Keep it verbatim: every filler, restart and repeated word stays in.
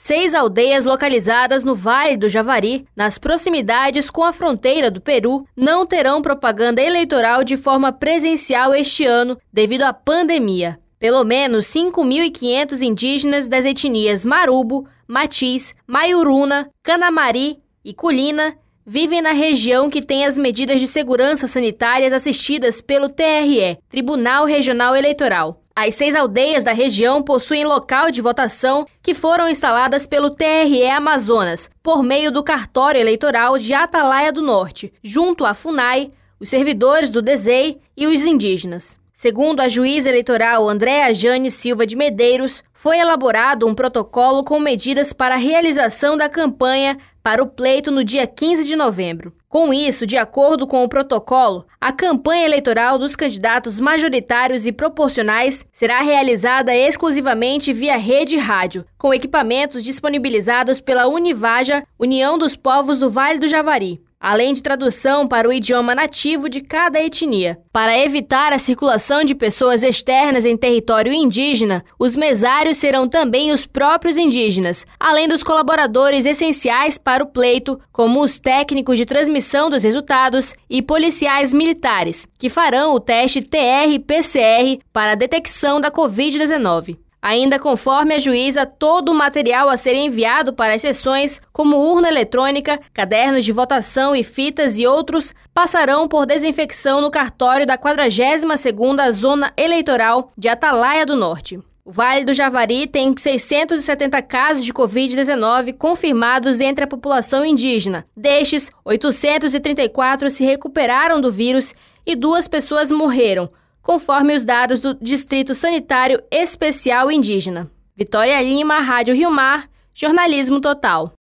Seis aldeias localizadas no Vale do Javari, nas proximidades com a fronteira do Peru, não terão propaganda eleitoral de forma presencial este ano devido à pandemia. Pelo menos cinco mil e quinhentos indígenas das etnias Marubo, Matiz, Maiuruna, Canamari e Culina vivem na região que tem as medidas de segurança sanitárias assistidas pelo T R E, Tribunal Regional Eleitoral. As seis aldeias da região possuem local de votação que foram instaladas pelo T R E Amazonas, por meio do cartório eleitoral de Atalaia do Norte, junto à FUNAI, os servidores do D E S E I e os indígenas. Segundo a juíza eleitoral Andréa Jane Silva de Medeiros, foi elaborado um protocolo com medidas para a realização da campanha para o pleito no dia quinze de novembro. Com isso, de acordo com o protocolo, a campanha eleitoral dos candidatos majoritários e proporcionais será realizada exclusivamente via rede rádio, com equipamentos disponibilizados pela Univaja, União dos Povos do Vale do Javari, além de tradução para o idioma nativo de cada etnia. Para evitar a circulação de pessoas externas em território indígena, os mesários serão também os próprios indígenas, além dos colaboradores essenciais para o pleito, como os técnicos de transmissão dos resultados e policiais militares, que farão o teste T R P C R para a detecção da covid dezenove. Ainda conforme a juíza, todo o material a ser enviado para as sessões, como urna eletrônica, cadernos de votação e fitas e outros, passarão por desinfecção no cartório da quadragésima segunda Zona Eleitoral de Atalaia do Norte. O Vale do Javari tem seiscentos e setenta casos de covid dezenove confirmados entre a população indígena. Destes, oitocentos e trinta e quatro se recuperaram do vírus e duas pessoas morreram, conforme os dados do Distrito Sanitário Especial Indígena. Vitória Lima, Rádio Rio Mar, Jornalismo Total.